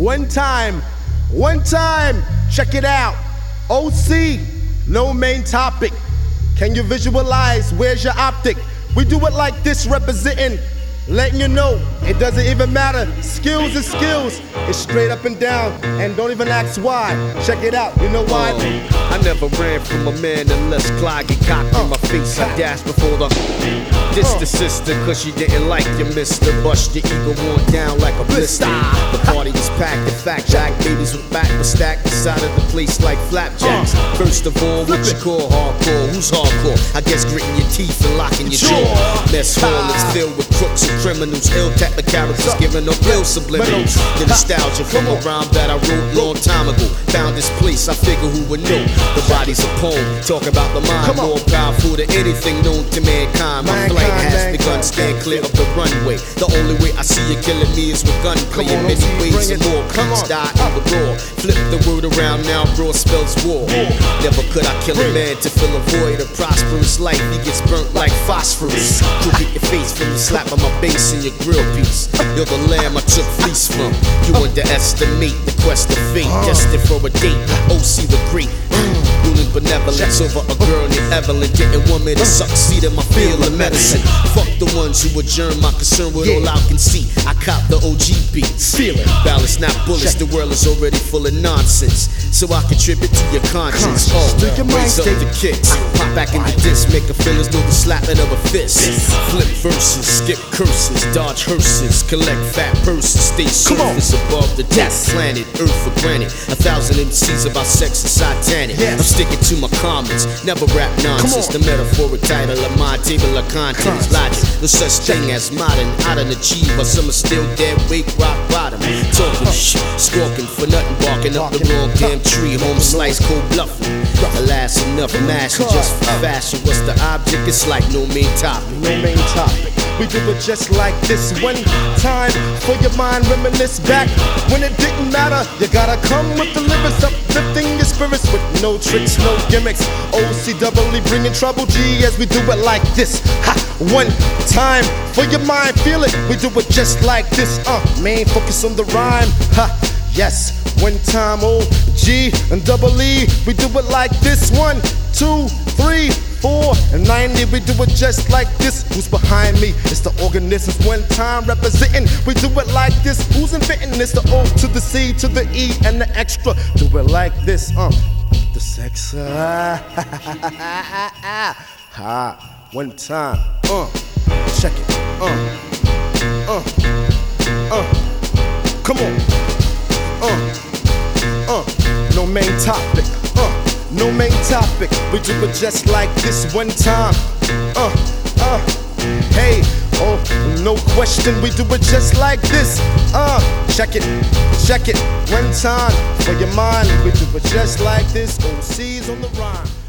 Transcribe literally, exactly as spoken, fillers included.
One time, one time, check it out. O C, no main topic. Can you visualize? Where's your optic? We do it like this, representing, letting you know it doesn't even matter. Skills is skills. It's straight up and down, and don't even ask why. Check it out. You know why? Oh, I never ran from a man unless Clyde get cocked in my face. I dashed before the diss the sister, cause she didn't like you, mister. Bust your ego on down like a blister. The party was packed, the fact jack babies with back was stacked inside of the place like flapjacks. First of all, what you call hardcore? Who's hardcore? I guess gritting your teeth and locking your jaw. Mess hall is filled with crooks and criminals, ill characters giving up real subliminals. The nostalgia from a rhyme that I wrote long time ago. Found this place, I figure who would know. The body's a poem, talk about the mind, more powerful than anything known to mankind. My flight has begun, stand clear of the runway. The only way I see you killing me is with gunplay. In many ways and more, guns die in the roar. Flip the word around now, bro spells war. Never could I kill a man to fill a void. A prosperous life, he gets burnt like phosphorus. You'll get your face from the slap of my bass in your grill piece. You're the lamb I took fleece from. You underestimate the quest of fate, destined for a date. O C the great, ruling benevolence over a girl named Evelyn. Didn't want me to succeed in my field of medicine. Fuck the ones who adjourn my concern with all I can see. I cop the O G beats. Feel it. Balance, not bullets. The world is already full of nonsense, so I contribute to your conscience. Oh, raise up the kicks, pop back in the disc, make a feelings do the slapping of a fist. Flip verses, skip curses, dodge hearses, collect fat purses, stay surface above the death planet, Earth for granted. A thousand M Cs about sex and satanic. I'm sticking to my comments, never rap nonsense. The metaphoric title of my table of contents, logic. No such thing as modern, I done achieve, but some are still dead, wake, rock bottom. Talking shit, squawking for nothing, barking up the wrong damn tree. Home slice, cold bluffing. Alas, enough master just for fashion. What's the object? It's like no main topic. No main topic. We do it just like this. One time for your mind, reminisce back when it didn't matter. You gotta come with the lyrics, uplifting your spirits with no tricks, no gimmicks. O C doubly bringing trouble, G, as we do it like this. Ha! One time for your mind, feel it. We do it just like this. Uh, main focus on the rhyme. Ha! Yes. One time, O G and double E, we do it like this. One, two, three, four, and ninety, we do it just like this. Who's behind me? It's the organisms. One time representing, we do it like this. Who's inventing? It's the O to the C to the E and the extra. Do it like this, uh, the sex. Ah, ha, one time, uh, check it, uh, uh, uh, come on, uh. Uh, no main topic, uh, no main topic. We do it just like this one time. Uh, uh, hey, oh, no question. We do it just like this. Uh, check it, check it. One time for your mind. We do it just like this. O C's on the rhyme.